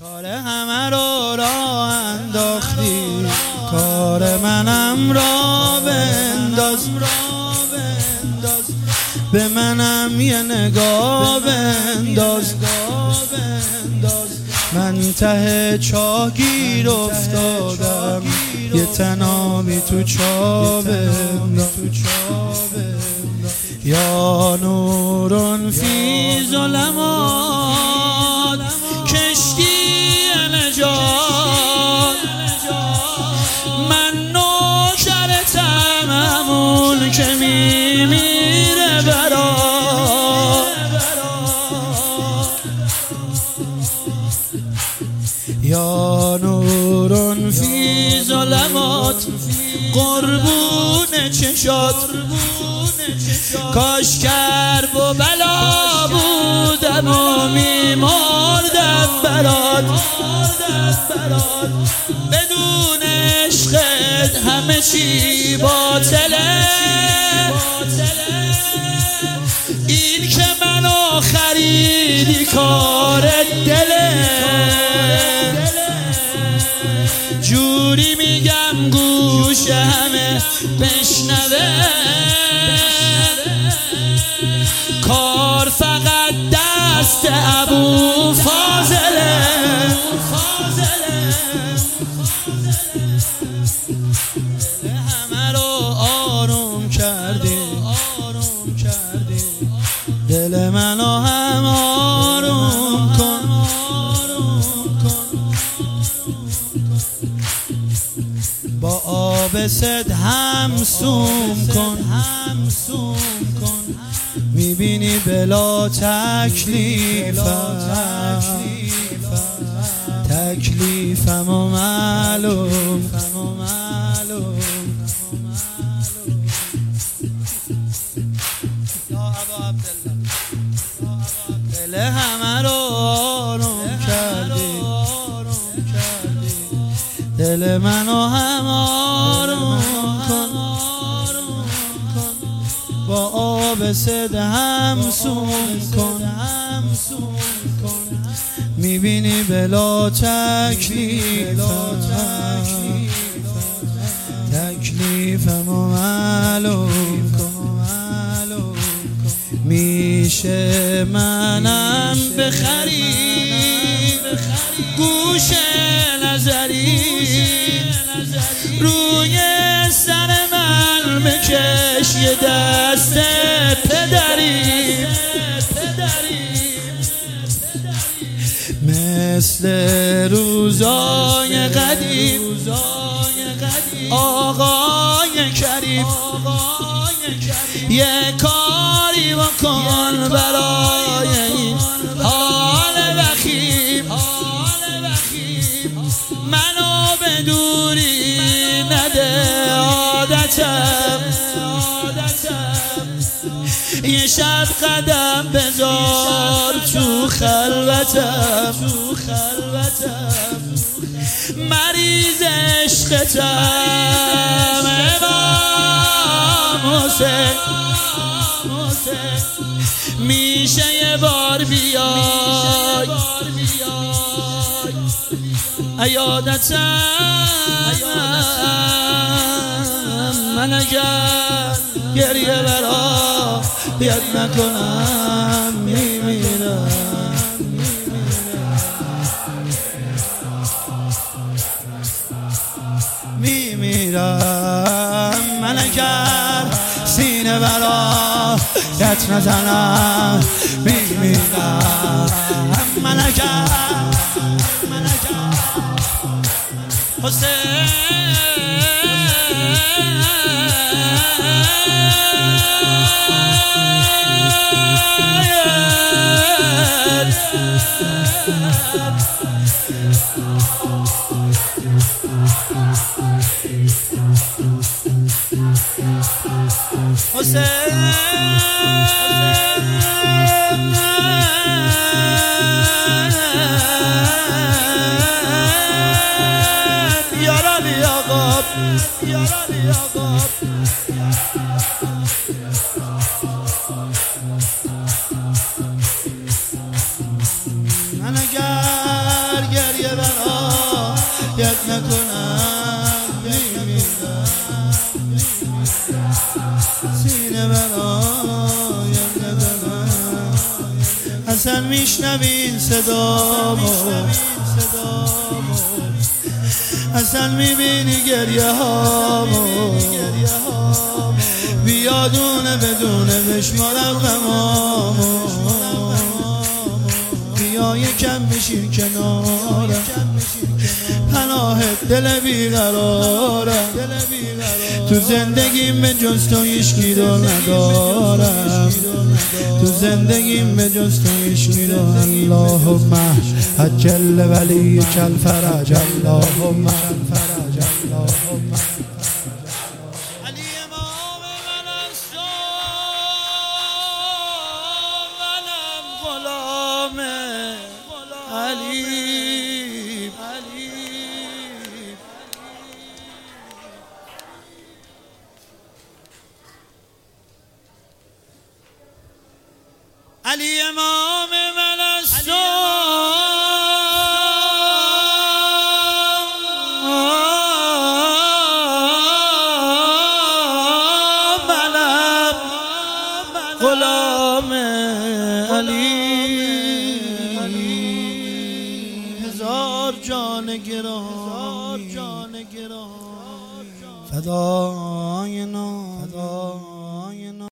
کار همه رو راه انداختی، کار منم را بنداز، به منم یه نگاه بنداز. من ته چاه گیر افتادم، یه تنابی تو چاه بنداز. یا نورون فی ظلمات کشتی نجات، من نوکرتم همون که میمیره برات. یا نورون فی ظلمات قربون چشات، کاش کرب و بلا بودم و میمردم برات. بدون عشقت همه چی باطله، این که منو خریدی کار دله. جوری میگم گوش همه بشنوه، کار فقط دست ابو فاضله. همه رو آروم کردی، دل منو هم آروم کن. با آب سد همسوم کن، میبینی بلا تکلیفم و معلوم. یا ابا عبدالله، دل همه رو آروم کردی، دل منو هم آروم کن. با آب سد همسوم کن، میبینی بلا تکلیفم و معلوم کن. میشه منم بخری گوش نظری، روی سر من بکش یه دست پدری. مثل روزای قدیم آقای کریم، یه کاری بکن برای این حال وخیم. منو به دوری نده عادتم، یه شب قدم بذار تو خلوتم. مریض عشقتم امام حسین، میشه یه بار بیای عیادتم. من اگر گریه برا بیاد نکنم میمیرم. من اگر سینه برا یت نزنم میمیرم. من اگر حسین یارانی آقا من اگر گریه میشنوین صدامو، اصلا میبینی گریه هامو، بیا دونه بدونه بشمارم غمامو، بیا یکم بشین کنارم، پناهت دل بیقرارم، تو زندگیم به جز تو هیچکی رو ندارم، تو زندگیم به جز تو هیچکی رو. اللهم عجل ولیک الفرج، اللهم علی امام من است و منم غلام علی. علی امام من است و منم غلام علی. هزار جان گرامی فدای